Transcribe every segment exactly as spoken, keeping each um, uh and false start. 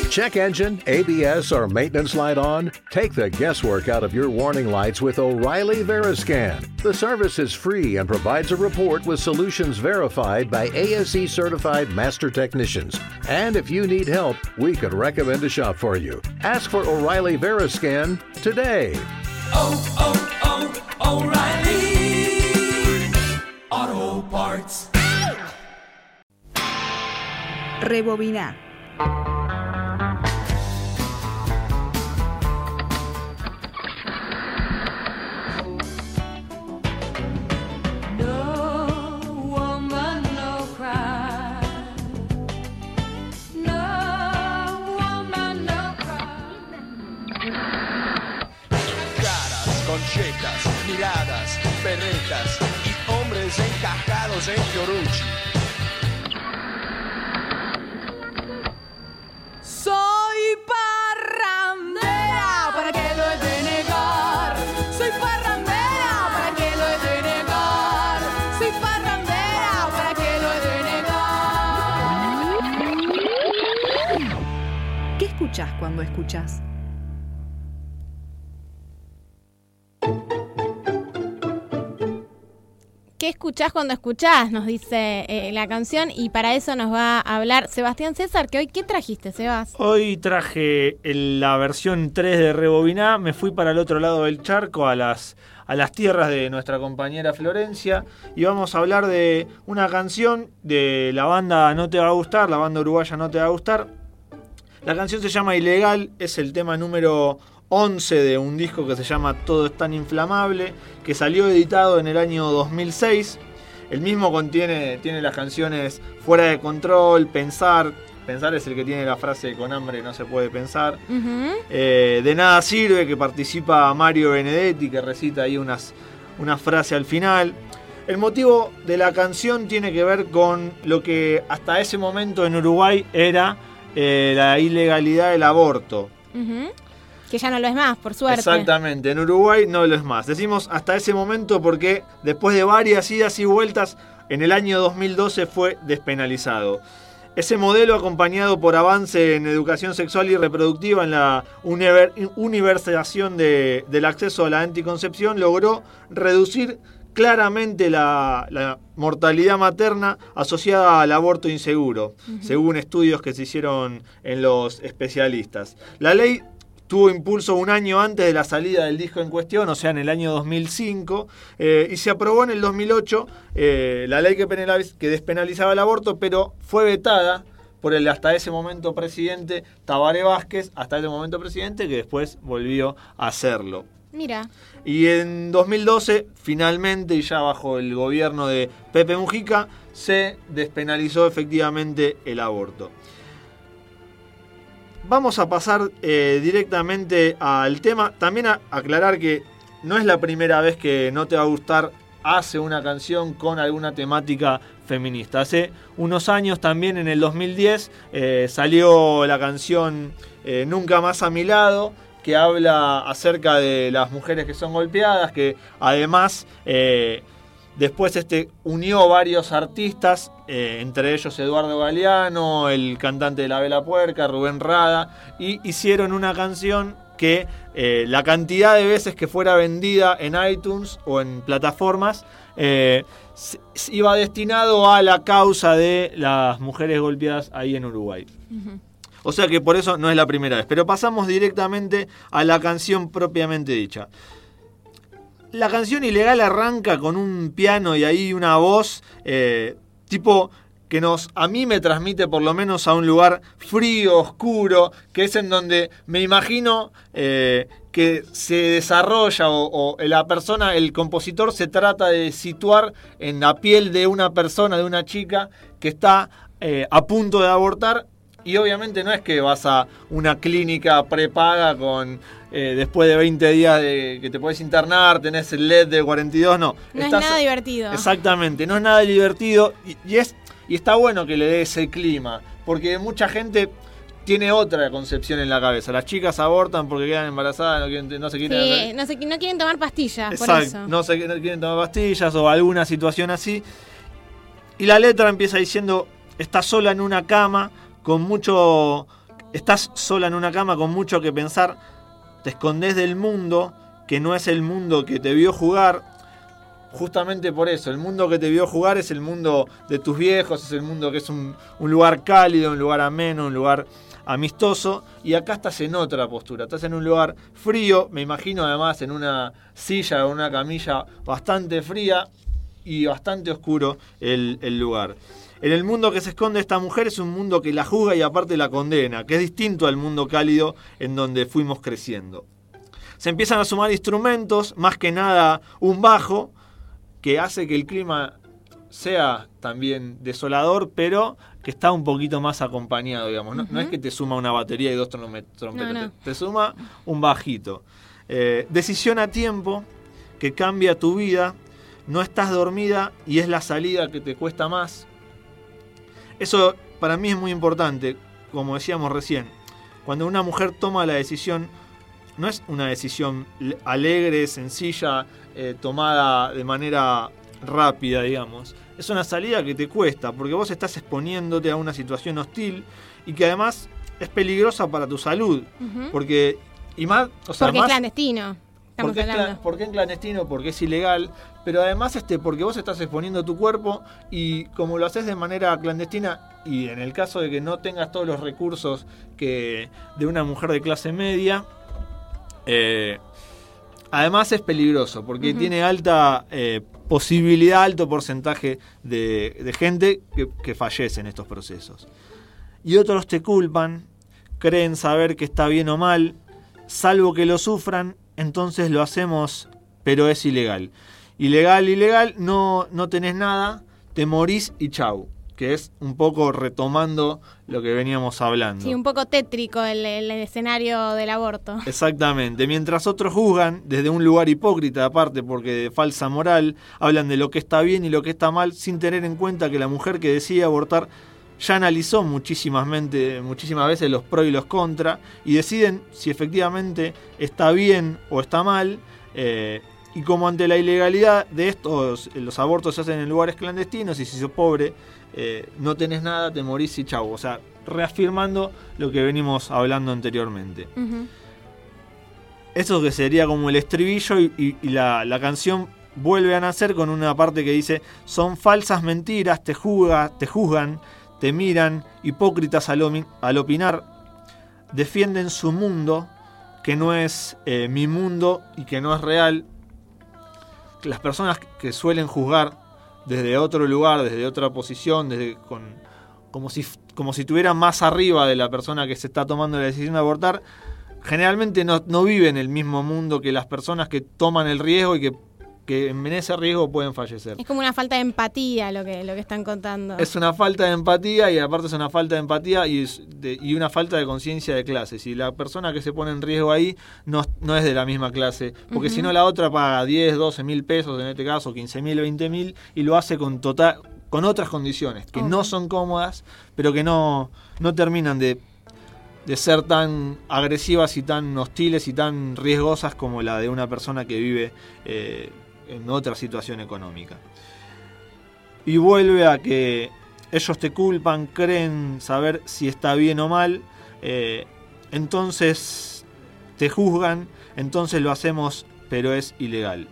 Check engine, A B S, or maintenance light on? Take the guesswork out of your warning lights with O'Reilly Veriscan. The service is free and provides a report with solutions verified by A S E certified master technicians. And if you need help, we could recommend a shop for you. Ask for O'Reilly Veriscan today. Oh, oh, oh, O'Reilly Auto Parts. Rebobinar. Conchetas, miradas, perretas y hombres encajados en Fiorucci. Soy parrandera, ¿para qué lo he de negar? Soy parrandera, ¿para qué lo he de negar? Soy parrandera, ¿para qué lo he de negar? ¿Qué escuchás cuando escuchás? ¿Qué escuchás cuando escuchás? Nos dice eh, la canción, y para eso nos va a hablar Sebastián César, que hoy, ¿qué trajiste, Sebas? Hoy traje el, la versión tres de Rebobiná. Me fui para el otro lado del charco, a las, a las tierras de nuestra compañera Florencia, y vamos a hablar de una canción de la banda No Te Va a Gustar, la banda uruguaya No Te Va a Gustar. La canción se llama Ilegal, es el tema número once de un disco que se llama Todo es tan inflamable, que salió editado en el año dos mil seis. El mismo contiene tiene las canciones Fuera de Control, Pensar. Pensar es el que tiene la frase Con hambre no se puede pensar. Uh-huh. Eh, de Nada Sirve, que participa Mario Benedetti, que recita ahí unas, una frase al final. El motivo de la canción tiene que ver con lo que hasta ese momento en Uruguay era eh, la ilegalidad del aborto. Uh-huh. Que ya no lo es más, por suerte. Exactamente, en Uruguay no lo es más. Decimos hasta ese momento porque después de varias idas y vueltas, en el año dos mil doce fue despenalizado. Ese modelo, acompañado por avance en educación sexual y reproductiva en la univer- universalización de, del acceso a la anticoncepción, logró reducir claramente la, la mortalidad materna asociada al aborto inseguro, uh-huh. según estudios que se hicieron en los especialistas. La ley tuvo impulso un año antes de la salida del disco en cuestión, o sea, en el año dos mil cinco, eh, y se aprobó en el dos mil ocho eh, la ley que, penaliz- que despenalizaba el aborto, pero fue vetada por el hasta ese momento presidente Tabaré Vázquez, hasta ese momento presidente, que después volvió a hacerlo. Mira. Y en dos mil doce, finalmente, y ya bajo el gobierno de Pepe Mujica, se despenalizó efectivamente el aborto. Vamos a pasar eh, directamente al tema. También a aclarar que no es la primera vez que No Te Va a Gustar hace una canción con alguna temática feminista. Hace unos años, también en el dos mil diez, eh, salió la canción eh, Nunca Más a Mi Lado, que habla acerca de las mujeres que son golpeadas, que además eh, después este unió varios artistas, eh, entre ellos Eduardo Galeano, el cantante de La Vela Puerca, Rubén Rada, y hicieron una canción que eh, la cantidad de veces que fuera vendida en iTunes o en plataformas eh, iba destinado a la causa de las mujeres golpeadas ahí en Uruguay. Uh-huh. O sea que por eso no es la primera vez. Pero pasamos directamente a la canción propiamente dicha. La canción Ilegal arranca con un piano y ahí una voz eh, tipo que nos a mí me transmite por lo menos a un lugar frío, oscuro, que es en donde me imagino eh, que se desarrolla o, o la persona, el compositor se trata de situar en la piel de una persona, de una chica que está eh, a punto de abortar. Y obviamente no es que vas a una clínica prepaga con eh, después de veinte días de que te podés internar, tenés el L E D de cuarenta y dos, no. No Estás, es nada divertido. Exactamente, no es nada divertido y, y, es, y está bueno que le dé ese clima, porque mucha gente tiene otra concepción en la cabeza. Las chicas abortan porque quedan embarazadas, no, quieren, no se quieren... Sí, no, se, no quieren tomar pastillas, Exacto, por eso. No, se, no quieren tomar pastillas o alguna situación así. Y la letra empieza diciendo, está sola en una cama, con mucho estás sola en una cama con mucho que pensar, te escondés del mundo, que no es el mundo que te vio jugar. Justamente por eso, el mundo que te vio jugar es el mundo de tus viejos, es el mundo que es un, un lugar cálido, un lugar ameno, un lugar amistoso, y acá estás en otra postura, estás en un lugar frío, me imagino además en una silla o una camilla bastante fría y bastante oscuro el, el lugar. En el mundo que se esconde esta mujer es un mundo que la juzga y aparte la condena, que es distinto al mundo cálido en donde fuimos creciendo. Se empiezan a sumar instrumentos, más que nada un bajo, que hace que el clima sea también desolador, pero que está un poquito más acompañado, digamos. No, uh-huh. no es que te suma una batería y dos trompetas, no, no. Te, te suma un bajito. Eh, decisión a tiempo que cambia tu vida, no estás dormida y es la salida que te cuesta más. Eso para mí es muy importante, como decíamos recién. Cuando una mujer toma la decisión, no es una decisión alegre, sencilla, eh, tomada de manera rápida, digamos. Es una salida que te cuesta, porque vos estás exponiéndote a una situación hostil y que además es peligrosa para tu salud. Uh-huh. Porque, y más, o sea, porque más, es clandestino. Estamos porque, hablando. Es, porque es clandestino, porque es ilegal, pero además este, porque vos estás exponiendo tu cuerpo y como lo haces de manera clandestina y en el caso de que no tengas todos los recursos que de una mujer de clase media, eh, además es peligroso porque uh-huh. tiene alta eh, posibilidad, alto porcentaje de, de gente que, que fallece en estos procesos. Y otros te culpan, creen saber que está bien o mal, salvo que lo sufran, entonces lo hacemos, pero es ilegal. Ilegal, ilegal, no, no tenés nada, te morís y chau. Que es un poco retomando lo que veníamos hablando. Sí, un poco tétrico el, el escenario del aborto. Exactamente. Mientras otros juzgan desde un lugar hipócrita, aparte porque de falsa moral, hablan de lo que está bien y lo que está mal, sin tener en cuenta que la mujer que decide abortar ya analizó muchísimas, muchísimas veces los pros y los contras y deciden si efectivamente está bien o está mal. Eh, y como ante la ilegalidad de estos, los abortos se hacen en lugares clandestinos y si sos pobre, eh, no tenés nada, te morís y chau. O sea, reafirmando lo que venimos hablando anteriormente. Uh-huh. Eso que sería como el estribillo y, y, y la, la canción vuelve a nacer con una parte que dice: son falsas mentiras, te, juzga, te juzgan, te miran, hipócritas al, al opinar, defienden su mundo, que no es eh, mi mundo y que no es real. Las personas que suelen juzgar desde otro lugar, desde otra posición, desde con, como si como si estuvieran más arriba de la persona que se está tomando la decisión de abortar, generalmente no, no viven el mismo mundo que las personas que toman el riesgo y que, que en ese riesgo pueden fallecer. Es como una falta de empatía lo que, lo que están contando. Es una falta de empatía y aparte es una falta de empatía y, de, y una falta de conciencia de clase. Si la persona que se pone en riesgo ahí no, no es de la misma clase, porque uh-huh. si no la otra paga diez, doce mil pesos, en este caso quince mil, veinte mil y lo hace con total, con otras condiciones que okay. no son cómodas, pero que no, no terminan de, de ser tan agresivas y tan hostiles y tan riesgosas como la de una persona que vive eh, en otra situación económica. Y vuelve a que ellos te culpan, creen saber si está bien o mal, eh, entonces te juzgan, entonces lo hacemos, pero es ilegal.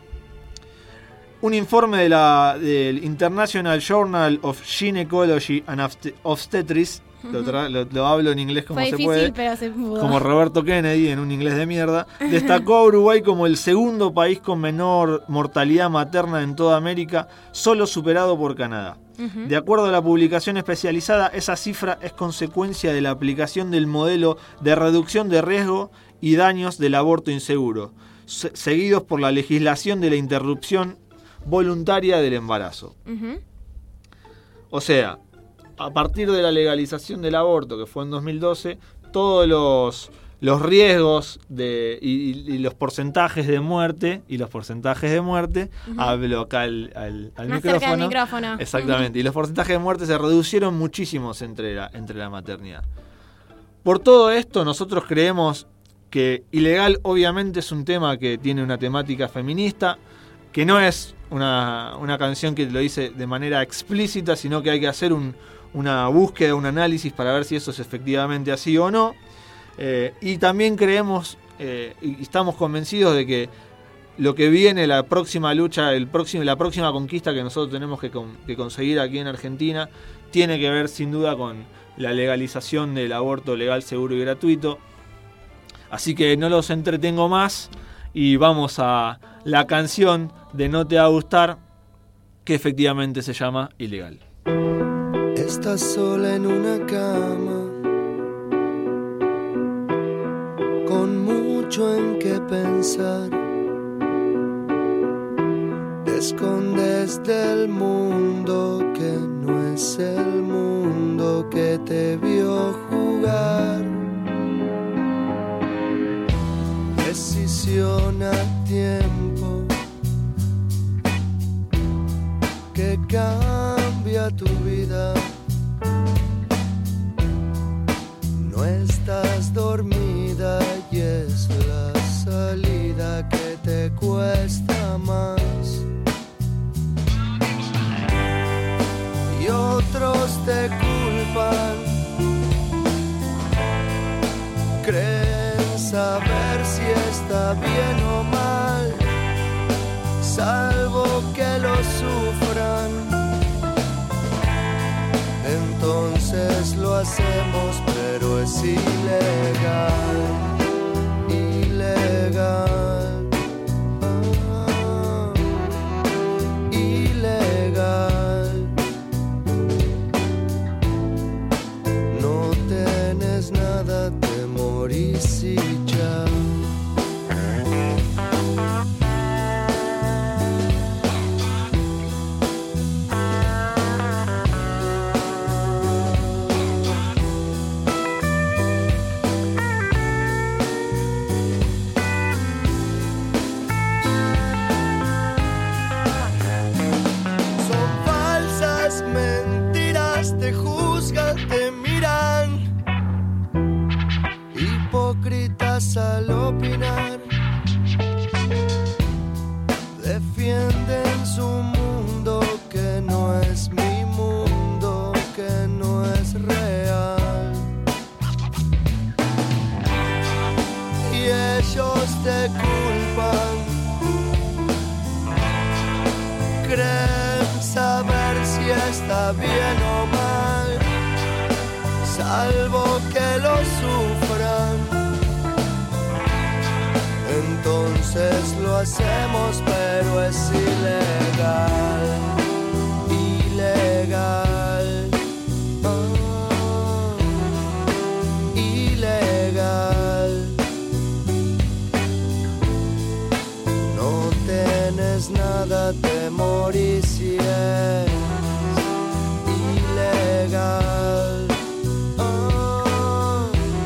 Un informe de la, del International Journal of Gynecology and Obstetrics, lo, tra- lo, lo hablo en inglés como Fue se difícil, puede, pero se pudo. Como Roberto Kennedy en un inglés de mierda, destacó a Uruguay como el segundo país con menor mortalidad materna en toda América, solo superado por Canadá. Uh-huh. De acuerdo a la publicación especializada, esa cifra es consecuencia de la aplicación del modelo de reducción de riesgo y daños del aborto inseguro, se- seguidos por la legislación de la interrupción voluntaria del embarazo. Uh-huh. O sea, a partir de la legalización del aborto, que fue en dos mil doce, todos los, los riesgos de, y, y los porcentajes de muerte, y los porcentajes de muerte, uh-huh. hablo acá al, al, al Más micrófono. cerca del micrófono. Exactamente, uh-huh. y los porcentajes de muerte se reducieron muchísimos entre la, entre la maternidad. Por todo esto, nosotros creemos que ilegal obviamente es un tema que tiene una temática feminista, que no es una, una canción que lo dice de manera explícita, sino que hay que hacer un una búsqueda, un análisis para ver si eso es efectivamente así o no. Eh, y también creemos eh, y estamos convencidos de que lo que viene, la próxima lucha, el próximo, la próxima conquista que nosotros tenemos que, con, que conseguir aquí en Argentina, tiene que ver sin duda con la legalización del aborto legal, seguro y gratuito. Así que no los entretengo más y vamos a la canción de No Te Va a Gustar, que efectivamente se llama Ilegal. Estás sola en una cama, con mucho en qué pensar. Te escondes del mundo que no es el mundo que te vio jugar. Decisión a tiempo que cambia tu vida. No estás dormida y es la salida que te cuesta más. Y otros te culpan, creen saber si está bien o mal, salvo que lo sufran. Entonces lo hacemos, pero es ilegal, ilegal, ah, ilegal. No tenés nada, te morís y ya. Te juzgan, te miran, hipócritas al opinar, defienden su mundo que no es mi mundo, que no es real. Y ellos te culpan, creen saber si está bien o mal, salvo que lo sufran. Entonces lo hacemos, pero es ilegal, ilegal, ah, ilegal. No tenés nada, te morís y es ilegal, oh,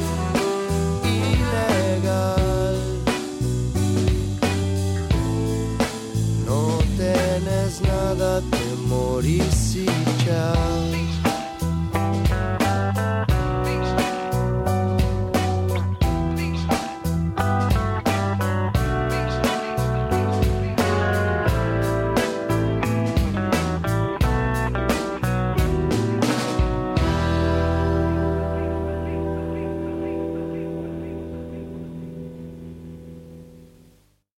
ilegal. No tenés nada, te morís y ya.